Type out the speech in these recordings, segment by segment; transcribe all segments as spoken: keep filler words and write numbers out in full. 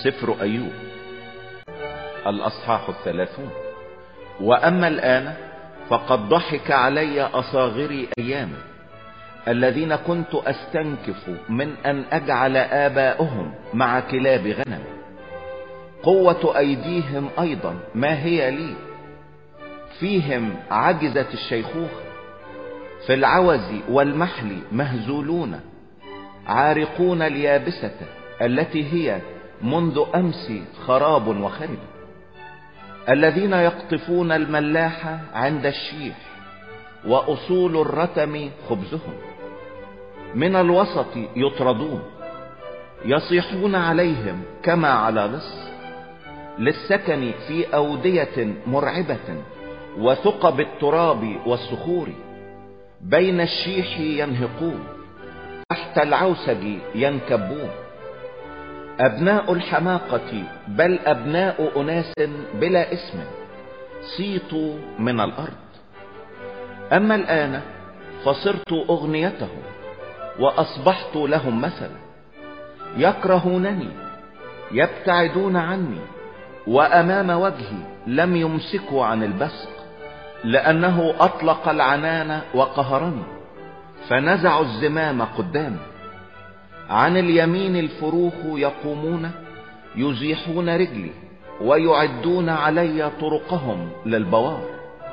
سفر أيوب الأصحاح الثلاثون. وأما الآن فقد ضحك علي أصاغري أيامي الذين كنت أستنكف من أن أجعل آباؤهم مع كلاب غنم. قوة أيديهم أيضا ما هي لي، فيهم عجزت الشيخوخة، في العوز والمحل مهزولون، عارقون اليابسة التي هي منذ أمس خراب وخرب. الذين يقطفون الملاحة عند الشيح، وأصول الرتم خبزهم. من الوسط يطردون، يصيحون عليهم كما على لص. للسكن في أودية مرعبة، وثقب التراب والصخور. بين الشيح ينهقون، تحت العوسج ينكبون. أبناء الحماقة بل أبناء أناس بلا اسم صيتوا من الأرض. أما الآن فصرت أغنيتهم وأصبحت لهم مثلا. يكرهونني، يبتعدون عني، وأمام وجهي لم يمسكوا عن البسق. لأنه أطلق العنان وقهرني، فنزعوا الزمام قدامي. عن اليمين الفروخ يقومون، يزيحون رجلي، ويعدون علي طرقهم للبوار.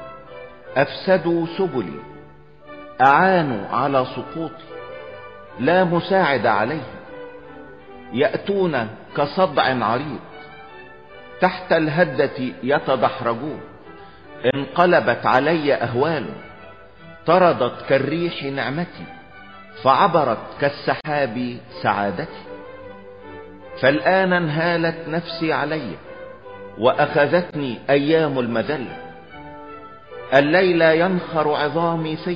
أفسدوا سبلي، أعانوا على سقوطي، لا مساعد عليهم. يأتون كصدع عريض، تحت الهدة يتدحرجون. انقلبت علي أهوال، طردت كالريح نعمتي، فعبرت كالسحاب سعادتي. فالآن انهالت نفسي علي، وأخذتني أيام المذلة. الليل ينخر عظامي في،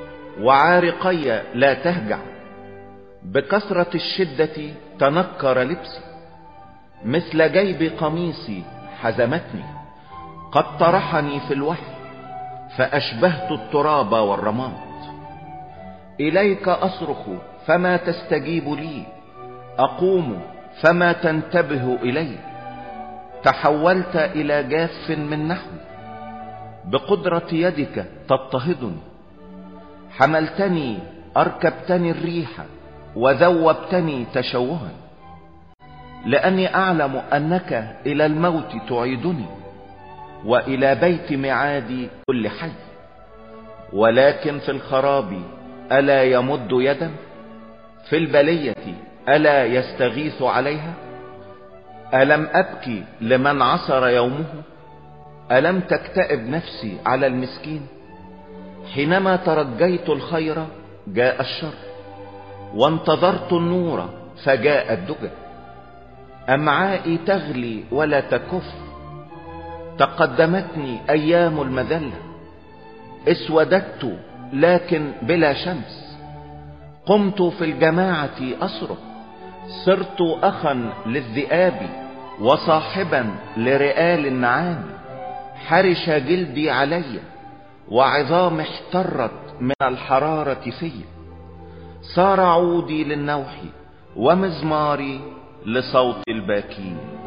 وعارقي لا تهجع. بكثرة الشدة تنكر لبسي، مثل جيب قميصي حزمتني. قد طرحني في الوحل، فأشبهت التراب والرماد. إليك أصرخ فما تستجيب لي، أقوم فما تنتبه إلي. تحولت إلى جاف من نحوي، بقدرة يدك تضطهدني. حملتني أركبتني الريح، وذوبتني تشوها. لأني أعلم أنك إلى الموت تعيدني، وإلى بيت معاد كل حي. ولكن في الخراب ألا يمد يدا؟ في البلية ألا يستغيث عليها؟ ألم أبكي لمن عصر يومه؟ ألم تكتئب نفسي على المسكين؟ حينما ترجيت الخير جاء الشر، وانتظرت النور فجاء الدجى. أمعائي تغلي ولا تكف، تقدمتني أيام المذلة. اسوددت لكن بلا شمس، قمت في الجماعة أصرخ. صرت أخا للذئاب، وصاحبا لرئال النعام. حرش جلدي علي، وعظام احترت من الحرارة في. صار عودي للنوح، ومزماري لصوت الباكين.